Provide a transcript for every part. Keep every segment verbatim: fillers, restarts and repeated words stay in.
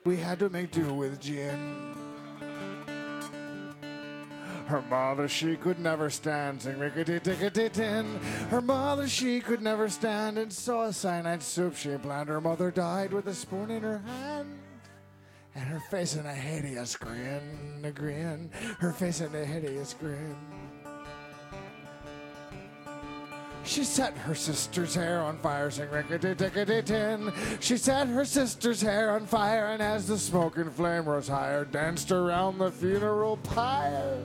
We had to make do with gin. Her mother, she could never stand, sing rickety-tickety-tin. Her mother, she could never stand, and saw a cyanide soup she planned. Her mother died with a spoon in her hand, and her face in a hideous grin, a grin, her face in a hideous grin. She set her sister's hair on fire, sing rickety-tickety-tin. She set her sister's hair on fire, and as the smoke and flame rose higher, danced around the funeral pyre,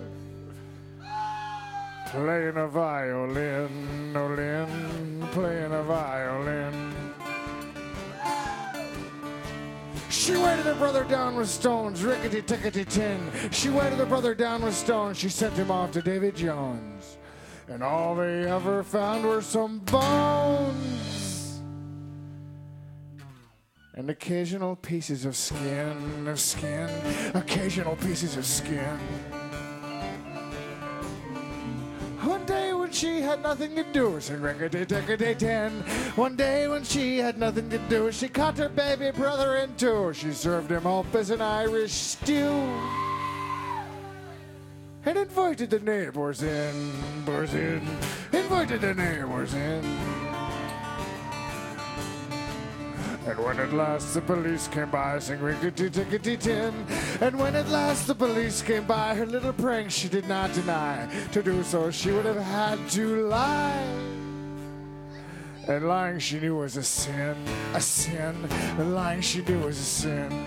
playing a violin, oh Lynn, playing a violin. She weighted her brother down with stones, rickety-tickety-tin. She weighted her brother down with stones. She sent him off to Davy Jones, and all they ever found were some bones and occasional pieces of skin, of skin, occasional pieces of skin. One day when she had nothing to do, sing rickety-tickety-tin. One day when she had nothing to do, she cut her baby brother in two. She served him up as an Irish stew, and invited the neighbors in, bors in, invited the neighbors in. And when at last the police came by, sing rickety-tickety-tin. And when at last the police came by, her little prank she did not deny. To do so she would have had to lie, and lying she knew was a sin, a sin, and lying she knew was a sin.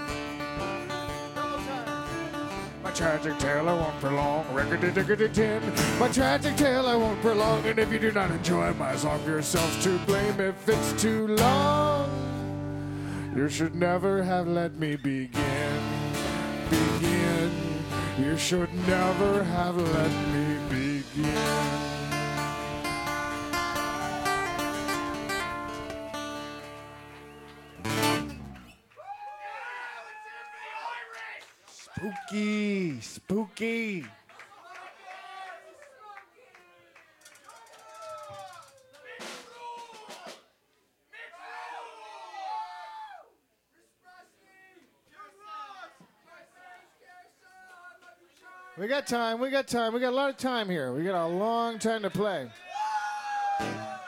My tragic tale I won't prolong, rickety-tickety-tin. My tragic tale I won't prolong, and if you do not enjoy my song, yourselves to blame if it's too long. You should never have let me begin, begin. You should never have let me begin. Spooky, spooky. We got time, we got time, we got a lot of time here. We got a long time to play.